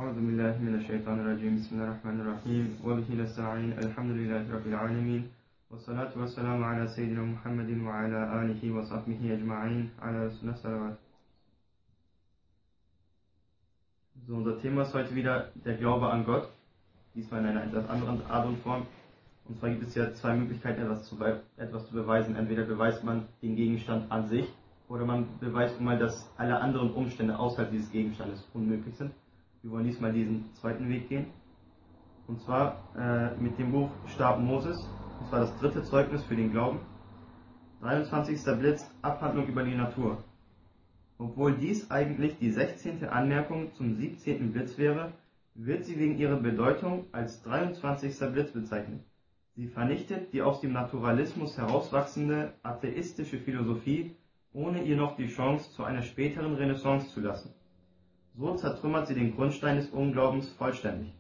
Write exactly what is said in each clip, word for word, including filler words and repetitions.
أعوذ بالله من الشيطان الرجيم بسم الله الرحمن الرحيم وبه نستعين الحمد لله رب العالمين والصلاة والسلام على سيدنا محمد وعلى آله وصحبه أجمعين على رسول الله. So, unser Thema ist heute wieder der Glaube an Gott, diesmal in einer etwas anderen Art und Form. Und zwar gibt es ja zwei Möglichkeiten, etwas zu, etwas zu beweisen. Entweder beweist man den Gegenstand an sich, oder man beweist mal, dass alle anderen Umstände außerhalb dieses Gegenstandes unmöglich sind. Wir wollen diesmal diesen zweiten Weg gehen. Und zwar äh, mit dem Buch Stab Moses. Und zwar das dritte Zeugnis für den Glauben. dreiundzwanzigster Blitz, Abhandlung über die Natur. Obwohl dies eigentlich die sechzehnte Anmerkung zum siebzehnten Blitz wäre, wird sie wegen ihrer Bedeutung als dreiundzwanzigster Blitz bezeichnet. Sie vernichtet die aus dem Naturalismus herauswachsende atheistische Philosophie, ohne ihr noch die Chance zu einer späteren Renaissance zu lassen. So zertrümmert sie den Grundstein des Unglaubens vollständig.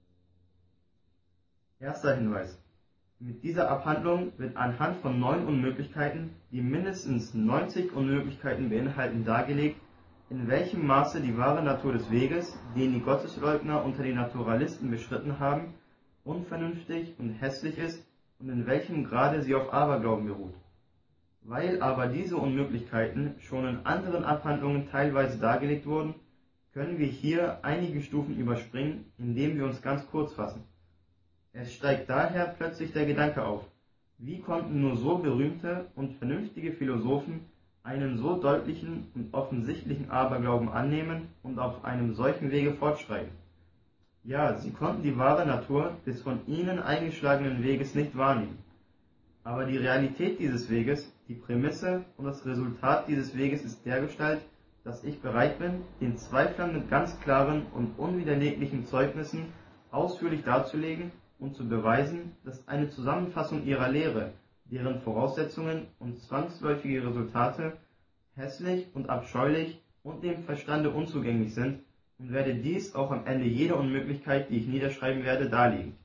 Erster Hinweis. Mit dieser Abhandlung wird anhand von neun Unmöglichkeiten, die mindestens neunzig Unmöglichkeiten beinhalten, dargelegt, in welchem Maße die wahre Natur des Weges, den die Gottesleugner unter den Naturalisten beschritten haben, unvernünftig und hässlich ist und in welchem Grade sie auf Aberglauben beruht. Weil aber diese Unmöglichkeiten schon in anderen Abhandlungen teilweise dargelegt wurden, können wir hier einige Stufen überspringen, indem wir uns ganz kurz fassen. Es steigt daher plötzlich der Gedanke auf, wie konnten nur so berühmte und vernünftige Philosophen einen so deutlichen und offensichtlichen Aberglauben annehmen und auf einem solchen Wege fortschreiten? Ja, sie konnten die wahre Natur des von ihnen eingeschlagenen Weges nicht wahrnehmen. Aber die Realität dieses Weges, die Prämisse und das Resultat dieses Weges ist dergestalt, dass ich bereit bin, den Zweiflern mit ganz klaren und unwiderleglichen Zeugnissen ausführlich darzulegen und zu beweisen, dass eine Zusammenfassung ihrer Lehre, deren Voraussetzungen und zwangsläufige Resultate hässlich und abscheulich und dem Verstande unzugänglich sind, und werde dies auch am Ende jeder Unmöglichkeit, die ich niederschreiben werde, darlegen.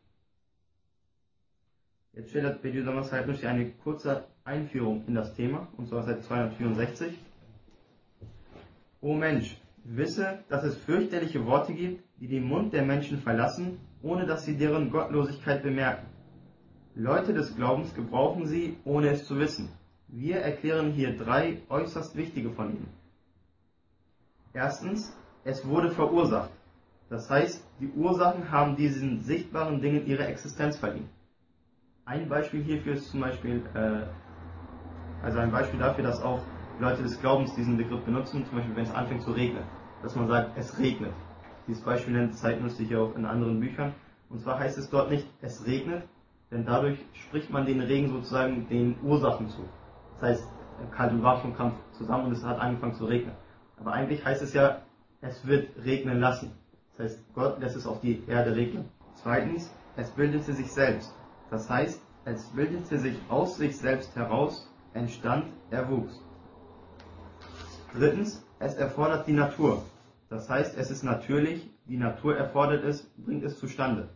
Jetzt schildert Bediüz Samas Said eine kurze Einführung in das Thema, und zwar Seite zweihundertvierundsechzig. O Mensch, wisse, dass es fürchterliche Worte gibt, die den Mund der Menschen verlassen, ohne dass sie deren Gottlosigkeit bemerken. Leute des Glaubens gebrauchen sie, ohne es zu wissen. Wir erklären hier drei äußerst wichtige von ihnen. Erstens, es wurde verursacht. Das heißt, die Ursachen haben diesen sichtbaren Dingen ihre Existenz verliehen. Ein Beispiel hierfür ist zum Beispiel, äh, also ein Beispiel dafür, dass auch Leute des Glaubens diesen Begriff benutzen, zum Beispiel wenn es anfängt zu regnen, dass man sagt, es regnet. Dieses Beispiel nennt Zeitnus hier auch in anderen Büchern. Und zwar heißt es dort nicht, es regnet, denn dadurch spricht man den Regen sozusagen den Ursachen zu. Das heißt, kalt und warm kam zusammen und es hat angefangen zu regnen. Aber eigentlich heißt es ja, es wird regnen lassen. Das heißt, Gott lässt es auf die Erde regnen. Zweitens, es bildete sich selbst. Das heißt, es bildete sich aus sich selbst heraus, entstand, erwuchs. Drittens, es erfordert die Natur. Das heißt, es ist natürlich, die Natur erfordert es, bringt es zustande.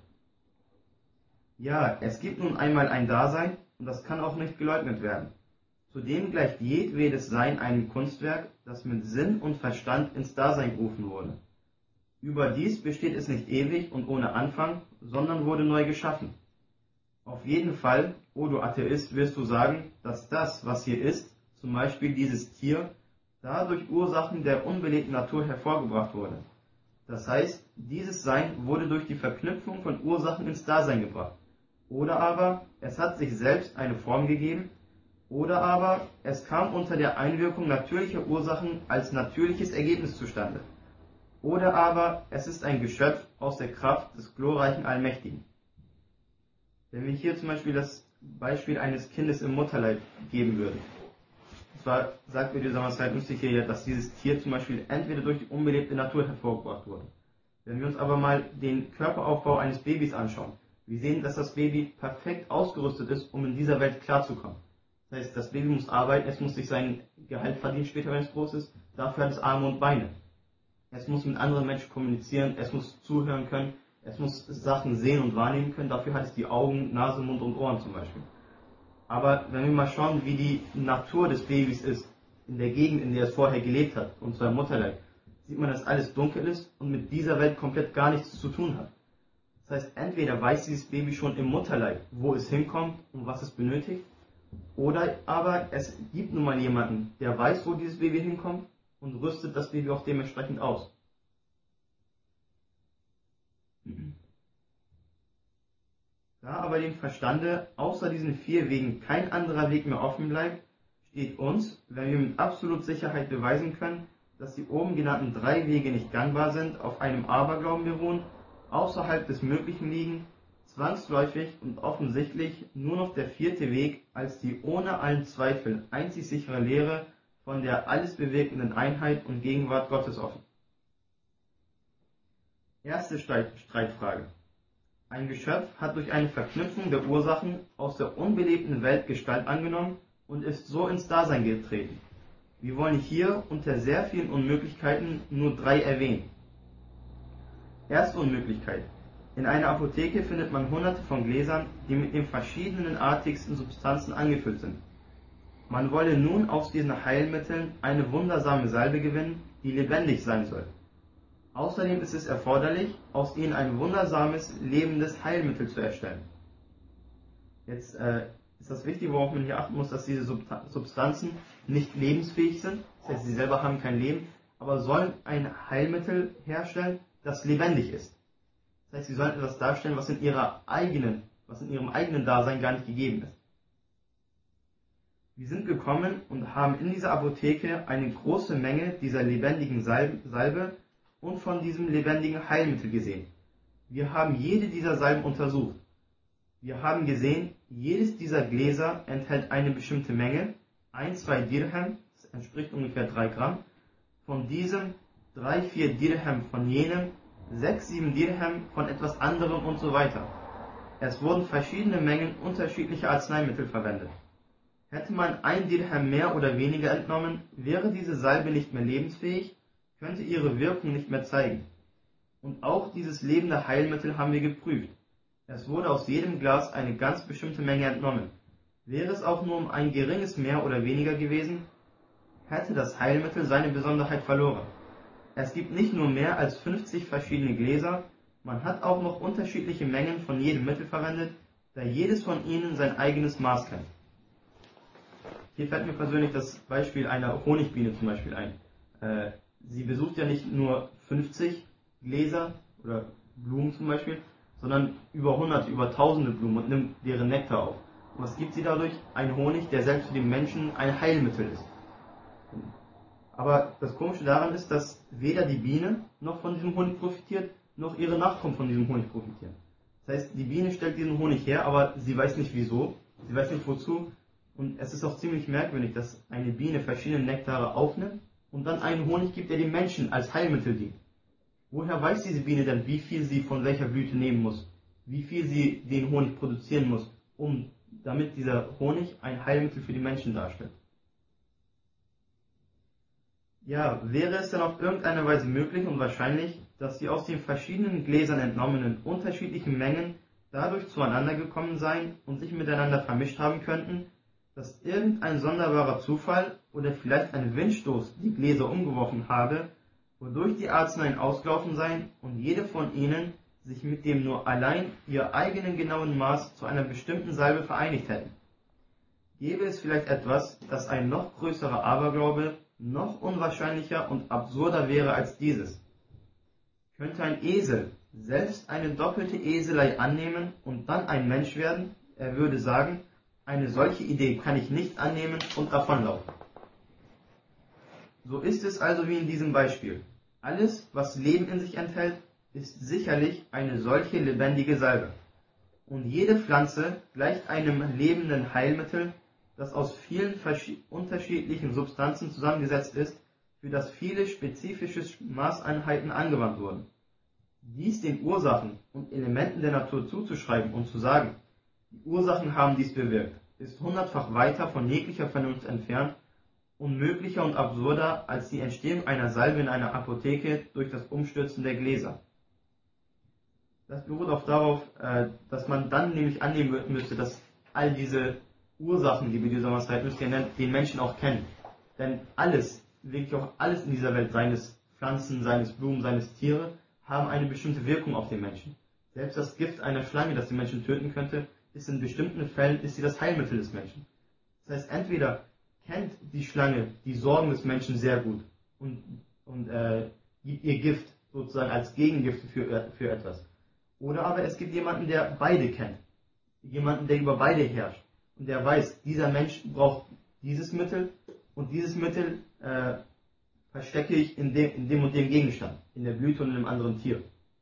Ja, es gibt nun einmal ein Dasein und das kann auch nicht geleugnet werden. Zudem gleicht jedwedes Sein einem Kunstwerk, das mit Sinn und Verstand ins Dasein gerufen wurde. Überdies besteht es nicht ewig und ohne Anfang, sondern wurde neu geschaffen. Auf jeden Fall, o du Atheist, wirst du sagen, dass das, was hier ist, zum Beispiel dieses Tier, dadurch Ursachen der unbelebten Natur hervorgebracht wurde. Das heißt, dieses Sein wurde durch die Verknüpfung von Ursachen ins Dasein gebracht. Oder aber, es hat sich selbst eine Form gegeben, oder aber, es kam unter der Einwirkung natürlicher Ursachen als natürliches Ergebnis zustande. Oder aber, es ist ein Geschöpf aus der Kraft des glorreichen Allmächtigen. Wenn wir hier zum Beispiel das Beispiel eines Kindes im Mutterleib geben würden, und zwar sagt Bediüz Samas Said hier, dass dieses Tier zum Beispiel entweder durch die unbelebte Natur hervorgebracht wurde. Wenn wir uns aber mal den Körperaufbau eines Babys anschauen, wir sehen, dass das Baby perfekt ausgerüstet ist, um in dieser Welt klarzukommen. Das heißt, das Baby muss arbeiten, es muss sich sein Gehalt verdienen später, wenn es groß ist, dafür hat es Arme und Beine. Es muss mit anderen Menschen kommunizieren, es muss zuhören können, es muss Sachen sehen und wahrnehmen können, dafür hat es die Augen, Nase, Mund und Ohren zum Beispiel. Aber wenn wir mal schauen, wie die Natur des Babys ist, in der Gegend, in der es vorher gelebt hat, und zwar im Mutterleib, sieht man, dass alles dunkel ist und mit dieser Welt komplett gar nichts zu tun hat. Das heißt, entweder weiß dieses Baby schon im Mutterleib, wo es hinkommt und was es benötigt, oder aber es gibt nun mal jemanden, der weiß, wo dieses Baby hinkommt und rüstet das Baby auch dementsprechend aus. Da aber dem Verstande außer diesen vier Wegen kein anderer Weg mehr offen bleibt, steht uns, wenn wir mit absolut Sicherheit beweisen können, dass die oben genannten drei Wege nicht gangbar sind, auf einem Aberglauben beruhen, außerhalb des Möglichen liegen, zwangsläufig und offensichtlich nur noch der vierte Weg als die ohne allen Zweifel einzig sichere Lehre von der alles bewirkenden Einheit und Gegenwart Gottes offen. Erste Streitfrage. Ein Geschöpf hat durch eine Verknüpfung der Ursachen aus der unbelebten Welt Gestalt angenommen und ist so ins Dasein getreten. Wir wollen hier unter sehr vielen Unmöglichkeiten nur drei erwähnen. Erste Unmöglichkeit. In einer Apotheke findet man hunderte von Gläsern, die mit den verschiedenartigsten Substanzen angefüllt sind. Man wolle nun aus diesen Heilmitteln eine wundersame Salbe gewinnen, die lebendig sein soll. Außerdem ist es erforderlich, aus ihnen ein wundersames, lebendes Heilmittel zu erstellen. Jetzt äh, ist das Wichtige, worauf man hier achten muss, dass diese Substanzen nicht lebensfähig sind, das heißt, sie selber haben kein Leben, aber sollen ein Heilmittel herstellen, das lebendig ist. Das heißt, sie sollen etwas darstellen, was in ihrer eigenen, was in ihrem eigenen Dasein gar nicht gegeben ist. Wir sind gekommen und haben in dieser Apotheke eine große Menge dieser lebendigen Salbe und von diesem lebendigen Heilmittel gesehen. Wir haben jede dieser Salben untersucht. Wir haben gesehen, jedes dieser Gläser enthält eine bestimmte Menge, ein, zwei Dirham, das entspricht ungefähr drei Gramm, von diesem, drei, vier Dirham von jenem, sechs, sieben Dirham von etwas anderem und so weiter. Es wurden verschiedene Mengen unterschiedlicher Arzneimittel verwendet. Hätte man ein Dirham mehr oder weniger entnommen, wäre diese Salbe nicht mehr lebensfähig, könnte ihre Wirkung nicht mehr zeigen. Und auch dieses lebende Heilmittel haben wir geprüft. Es wurde aus jedem Glas eine ganz bestimmte Menge entnommen. Wäre es auch nur um ein geringes Mehr oder weniger gewesen, hätte das Heilmittel seine Besonderheit verloren. Es gibt nicht nur mehr als fünfzig verschiedene Gläser, man hat auch noch unterschiedliche Mengen von jedem Mittel verwendet, da jedes von ihnen sein eigenes Maß kennt. Hier fällt mir persönlich das Beispiel einer Honigbiene zum Beispiel ein. Äh, sie besucht ja nicht nur fünfzig Gläser oder Blumen zum Beispiel, sondern über hunderte, über tausende Blumen und nimmt deren Nektar auf. Und was gibt sie dadurch? Ein Honig, der selbst für den Menschen ein Heilmittel ist. Aber das Komische daran ist, dass weder die Biene noch von diesem Honig profitiert, noch ihre Nachkommen von diesem Honig profitieren. Das heißt, die Biene stellt diesen Honig her, aber sie weiß nicht wieso, sie weiß nicht wozu. Und es ist auch ziemlich merkwürdig, dass eine Biene verschiedene Nektare aufnimmt und dann einen Honig gibt, der dem Menschen als Heilmittel dient. Woher weiß diese Biene denn, wie viel sie von welcher Blüte nehmen muss? Wie viel sie den Honig produzieren muss, um, damit dieser Honig ein Heilmittel für die Menschen darstellt? Ja, wäre es denn auf irgendeine Weise möglich und wahrscheinlich, dass die aus den verschiedenen Gläsern entnommenen unterschiedlichen Mengen dadurch zueinander gekommen seien und sich miteinander vermischt haben könnten, dass irgendein sonderbarer Zufall oder vielleicht ein Windstoß die Gläser umgeworfen habe, wodurch die Arzneien ausgelaufen seien und jede von ihnen sich mit dem nur allein ihr eigenen genauen Maß zu einer bestimmten Salbe vereinigt hätten. Gäbe es vielleicht etwas, das ein noch größerer Aberglaube, noch unwahrscheinlicher und absurder wäre als dieses? Könnte ein Esel selbst eine doppelte Eselei annehmen und dann ein Mensch werden? Er würde sagen, eine solche Idee kann ich nicht annehmen und davonlaufen. So ist es also wie in diesem Beispiel. Alles, was Leben in sich enthält, ist sicherlich eine solche lebendige Salbe. Und jede Pflanze gleicht einem lebenden Heilmittel, das aus vielen unterschiedlichen Substanzen zusammengesetzt ist, für das viele spezifische Maßeinheiten angewandt wurden. Dies den Ursachen und Elementen der Natur zuzuschreiben und zu sagen, die Ursachen haben dies bewirkt, ist hundertfach weiter von jeglicher Vernunft entfernt, unmöglicher und absurder als die Entstehung einer Salbe in einer Apotheke durch das Umstürzen der Gläser. Das beruht auch darauf, dass man dann nämlich annehmen müsste, dass all diese Ursachen, die wir dieser Maßeinheit den Menschen auch kennen. Denn alles, wirklich auch alles in dieser Welt, seien es Pflanzen, seien es Blumen, seien es Tiere, haben eine bestimmte Wirkung auf den Menschen. Selbst das Gift einer Schlange, das den Menschen töten könnte, ist in bestimmten Fällen ist sie das Heilmittel des Menschen. Das heißt, entweder kennt die Schlange die Sorgen des Menschen sehr gut und, und äh, gibt ihr Gift sozusagen als Gegengift für, für etwas. Oder aber es gibt jemanden, der beide kennt. Jemanden, der über beide herrscht. Und der weiß, dieser Mensch braucht dieses Mittel und dieses Mittel äh, verstecke ich in dem, in dem und dem Gegenstand, in der Blüte und in einem anderen Tier.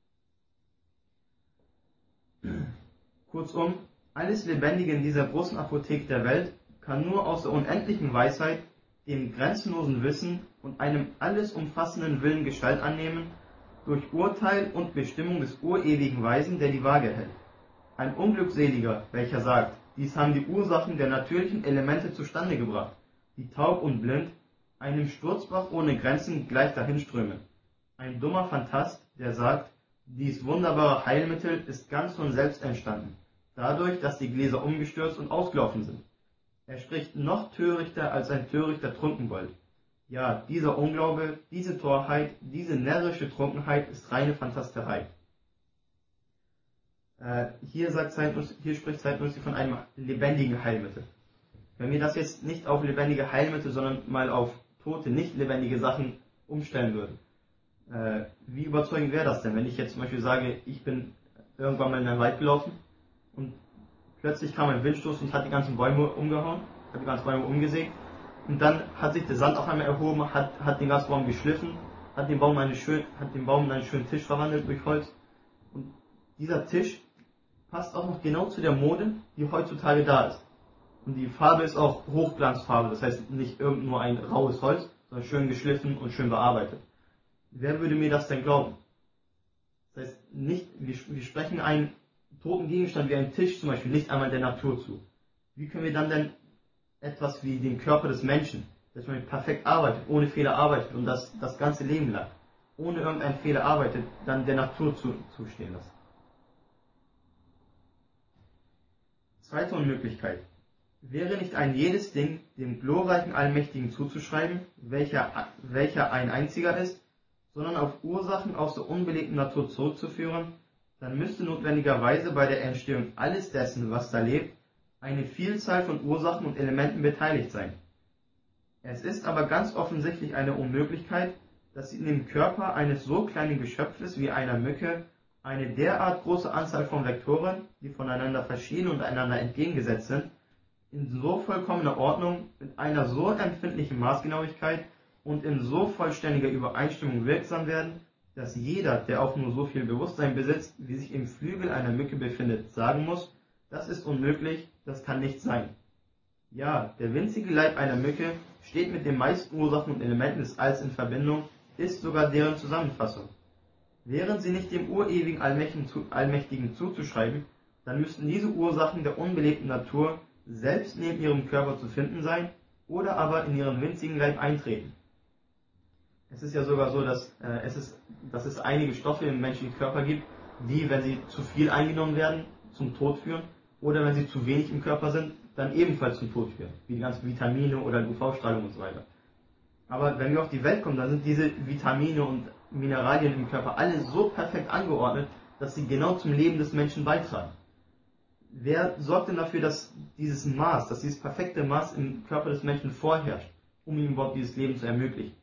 Kurzum, alles Lebendige in dieser großen Apotheke der Welt kann nur aus der unendlichen Weisheit, dem grenzenlosen Wissen und einem alles umfassenden Willen Gestalt annehmen, durch Urteil und Bestimmung des urewigen Weisen, der die Waage hält. Ein Unglückseliger, welcher sagt, dies haben die Ursachen der natürlichen Elemente zustande gebracht, die taub und blind, einem Sturzbach ohne Grenzen gleich dahinströmen. Ein dummer Phantast, der sagt, dies wunderbare Heilmittel ist ganz von selbst entstanden, dadurch, dass die Gläser umgestürzt und ausgelaufen sind. Er spricht noch törichter als ein törichter Trunkenbold. Ja, dieser Unglaube, diese Torheit, diese närrische Trunkenheit ist reine Phantasterei. Äh, hier, sagt Said, hier spricht Said Nursi von einem lebendigen Heilmittel. Wenn wir das jetzt nicht auf lebendige Heilmittel, sondern mal auf tote, nicht lebendige Sachen umstellen würden, äh, wie überzeugend wäre das denn, wenn ich jetzt zum Beispiel sage, ich bin irgendwann mal in einen Wald gelaufen und plötzlich kam ein Windstoß und hat die ganzen Bäume umgehauen, hat die ganzen Bäume umgesägt und dann hat sich der Sand auf einmal erhoben, hat, hat den ganzen Baum geschliffen, hat den Baum, eine schön, hat den Baum in einen schönen Tisch verwandelt durch Holz und dieser Tisch passt auch noch genau zu der Mode, die heutzutage da ist. Und die Farbe ist auch Hochglanzfarbe, das heißt nicht irgend nur ein raues Holz, sondern schön geschliffen und schön bearbeitet. Wer würde mir das denn glauben? Das heißt, nicht, wir, wir sprechen einen toten Gegenstand wie einen Tisch zum Beispiel nicht einmal der Natur zu. Wie können wir dann denn etwas wie den Körper des Menschen, der zum Beispiel perfekt arbeitet, ohne Fehler arbeitet und das das ganze Leben lang, ohne irgendeinen Fehler arbeitet, dann der Natur zu, zustehen lassen? Zweite Unmöglichkeit. Wäre nicht ein jedes Ding dem glorreichen Allmächtigen zuzuschreiben, welcher, welcher ein einziger ist, sondern auf Ursachen aus der unbelebten Natur zurückzuführen, dann müsste notwendigerweise bei der Entstehung alles dessen, was da lebt, eine Vielzahl von Ursachen und Elementen beteiligt sein. Es ist aber ganz offensichtlich eine Unmöglichkeit, dass in dem Körper eines so kleinen Geschöpfes wie einer Mücke eine derart große Anzahl von Vektoren, die voneinander verschieden und einander entgegengesetzt sind, in so vollkommener Ordnung, mit einer so empfindlichen Maßgenauigkeit und in so vollständiger Übereinstimmung wirksam werden, dass jeder, der auch nur so viel Bewusstsein besitzt, wie sich im Flügel einer Mücke befindet, sagen muss, das ist unmöglich, das kann nicht sein. Ja, der winzige Leib einer Mücke steht mit den meisten Ursachen und Elementen des Alls in Verbindung, ist sogar deren Zusammenfassung. Wären sie nicht dem urewigen Allmächtigen zuzuschreiben, dann müssten diese Ursachen der unbelebten Natur selbst neben ihrem Körper zu finden sein oder aber in ihren winzigen Leib eintreten. Es ist ja sogar so, dass, äh, es, ist, dass es einige Stoffe im menschlichen Körper gibt, die, wenn sie zu viel eingenommen werden, zum Tod führen oder wenn sie zu wenig im Körper sind, dann ebenfalls zum Tod führen, wie die ganzen Vitamine oder U V-Strahlung und so weiter. Aber wenn wir auf die Welt kommen, dann sind diese Vitamine und Mineralien im Körper alle so perfekt angeordnet, dass sie genau zum Leben des Menschen beitragen. Wer sorgt denn dafür, dass dieses Maß, dass dieses perfekte Maß im Körper des Menschen vorherrscht, um ihm überhaupt dieses Leben zu ermöglichen?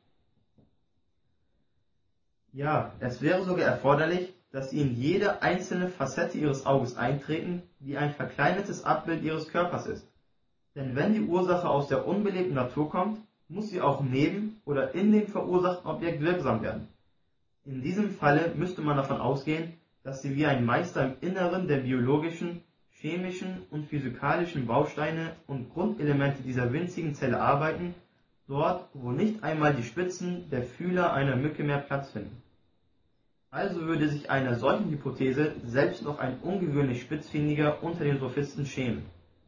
Ja, es wäre sogar erforderlich, dass sie in jede einzelne Facette ihres Auges eintreten, die ein verkleinertes Abbild ihres Körpers ist. Denn wenn die Ursache aus der unbelebten Natur kommt, muss sie auch neben oder in dem verursachten Objekt wirksam werden. In diesem Falle müsste man davon ausgehen, dass sie wie ein Meister im Inneren der biologischen, chemischen und physikalischen Bausteine und Grundelemente dieser winzigen Zelle arbeiten, dort, wo nicht einmal die Spitzen der Fühler einer Mücke mehr Platz finden. Also würde sich einer solchen Hypothese selbst noch ein ungewöhnlich Spitzfindiger unter den Sophisten schämen.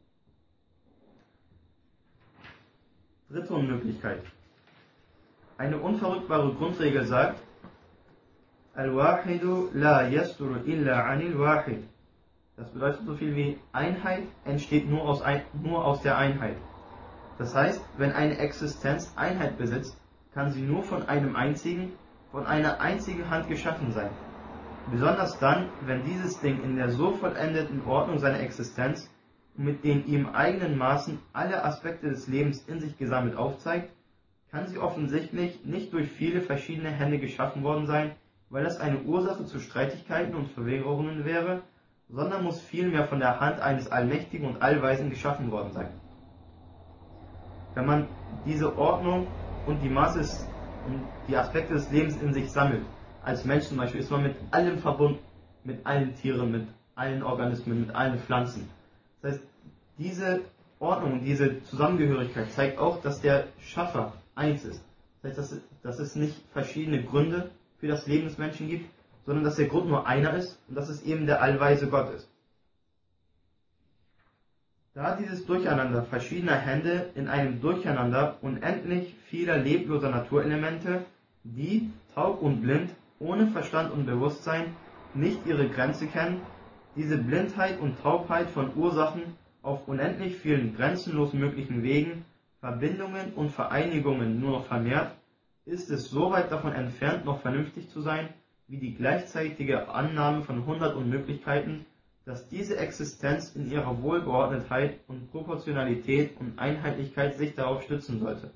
Dritte Unmöglichkeit. Eine unverrückbare Grundregel sagt, Al-Wahidu la yasturu illa anil Wahid. Das bedeutet so viel wie Einheit entsteht nur aus, ein, nur aus der Einheit. Das heißt, wenn eine Existenz Einheit besitzt, kann sie nur von einem einzigen, von einer einzigen Hand geschaffen sein. Besonders dann, wenn dieses Ding in der so vollendeten Ordnung seiner Existenz und mit den ihm eigenen Maßen alle Aspekte des Lebens in sich gesammelt aufzeigt, kann sie offensichtlich nicht durch viele verschiedene Hände geschaffen worden sein, weil das eine Ursache zu Streitigkeiten und Verwirrungen wäre, sondern muss vielmehr von der Hand eines Allmächtigen und Allweisen geschaffen worden sein. Wenn man diese Ordnung und die Maße und die Aspekte des Lebens in sich sammelt, als Mensch zum Beispiel, ist man mit allem verbunden, mit allen Tieren, mit allen Organismen, mit allen Pflanzen. Das heißt, diese Ordnung und diese Zusammengehörigkeit zeigt auch, dass der Schaffer eins ist. Das heißt, dass es, dass es nicht verschiedene Gründe für das Leben des Menschen gibt, sondern dass der Grund nur einer ist und dass es eben der allweise Gott ist. Da dieses Durcheinander verschiedener Hände in einem Durcheinander unendlich vieler lebloser Naturelemente, die, taub und blind, ohne Verstand und Bewusstsein, nicht ihre Grenze kennen, diese Blindheit und Taubheit von Ursachen auf unendlich vielen grenzenlos möglichen Wegen, Verbindungen und Vereinigungen nur noch vermehrt, ist es so weit davon entfernt, noch vernünftig zu sein, wie die gleichzeitige Annahme von hundert Unmöglichkeiten, dass diese Existenz in ihrer Wohlgeordnetheit und Proportionalität und Einheitlichkeit sich darauf stützen sollte.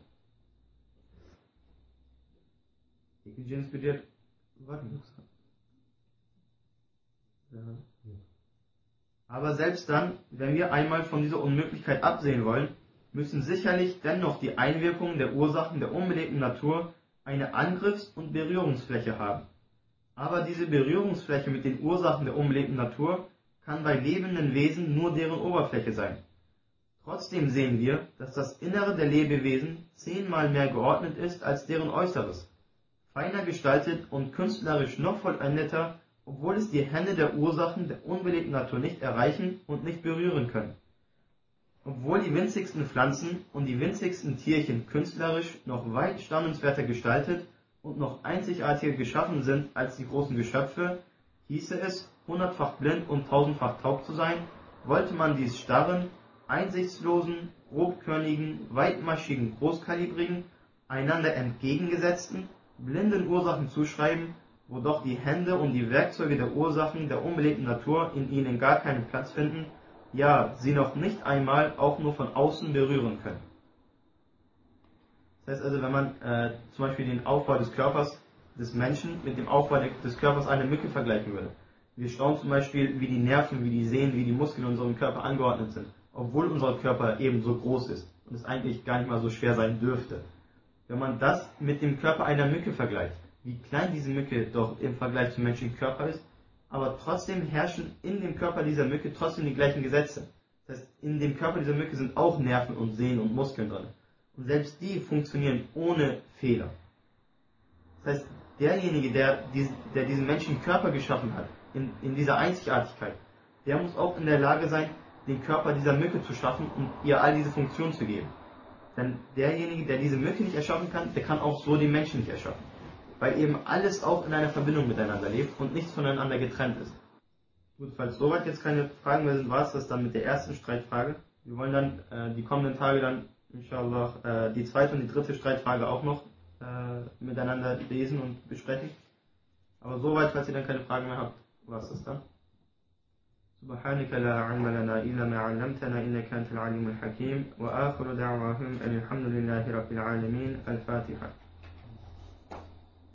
Aber selbst dann, wenn wir einmal von dieser Unmöglichkeit absehen wollen, müssen sicherlich dennoch die Einwirkungen der Ursachen der unbelebten Natur eine Angriffs- und Berührungsfläche haben. Aber diese Berührungsfläche mit den Ursachen der unbelebten Natur kann bei lebenden Wesen nur deren Oberfläche sein. Trotzdem sehen wir, dass das Innere der Lebewesen zehnmal mehr geordnet ist als deren Äußeres, feiner gestaltet und künstlerisch noch vollendeter, obwohl es die Hände der Ursachen der unbelebten Natur nicht erreichen und nicht berühren können. Obwohl die winzigsten Pflanzen und die winzigsten Tierchen künstlerisch noch weit staunenswerter gestaltet und noch einzigartiger geschaffen sind als die großen Geschöpfe, hieße es, hundertfach blind und tausendfach taub zu sein, wollte man dies starren, einsichtslosen, grobkörnigen, weitmaschigen, großkalibrigen, einander entgegengesetzten, blinden Ursachen zuschreiben, wo doch die Hände und die Werkzeuge der Ursachen der unbelebten Natur in ihnen gar keinen Platz finden, ja, sie noch nicht einmal auch nur von außen berühren können. Das heißt also, wenn man äh, zum Beispiel den Aufbau des Körpers des Menschen mit dem Aufbau des Körpers einer Mücke vergleichen würde. Wir schauen zum Beispiel, wie die Nerven, wie die Sehnen, wie die Muskeln in unserem Körper angeordnet sind, obwohl unser Körper eben so groß ist und es eigentlich gar nicht mal so schwer sein dürfte. Wenn man das mit dem Körper einer Mücke vergleicht, wie klein diese Mücke doch im Vergleich zum menschlichen Körper ist, aber trotzdem herrschen in dem Körper dieser Mücke trotzdem die gleichen Gesetze. Das heißt, in dem Körper dieser Mücke sind auch Nerven und Sehnen und Muskeln drin. Und selbst die funktionieren ohne Fehler. Das heißt, derjenige, der diesen, der diesen menschlichen Körper geschaffen hat, in, in dieser Einzigartigkeit, der muss auch in der Lage sein, den Körper dieser Mücke zu schaffen und ihr all diese Funktionen zu geben. Denn derjenige, der diese Mücke nicht erschaffen kann, der kann auch so den Menschen nicht erschaffen. Weil eben alles auch in einer Verbindung miteinander lebt und nichts voneinander getrennt ist. Gut, falls soweit jetzt keine Fragen mehr sind, war es das dann mit der ersten Streitfrage. Wir wollen dann äh, die kommenden Tage dann, inshallah, äh, die zweite und die dritte Streitfrage auch noch äh, miteinander lesen und besprechen. Aber soweit, falls ihr dann keine Fragen mehr habt, war es das dann. سبحانك لا علم لنا إلا ما علمتنا إنك أنت العليم الحكيم وآخر دعواهم أن الحمد لله رب العالمين الفاتحة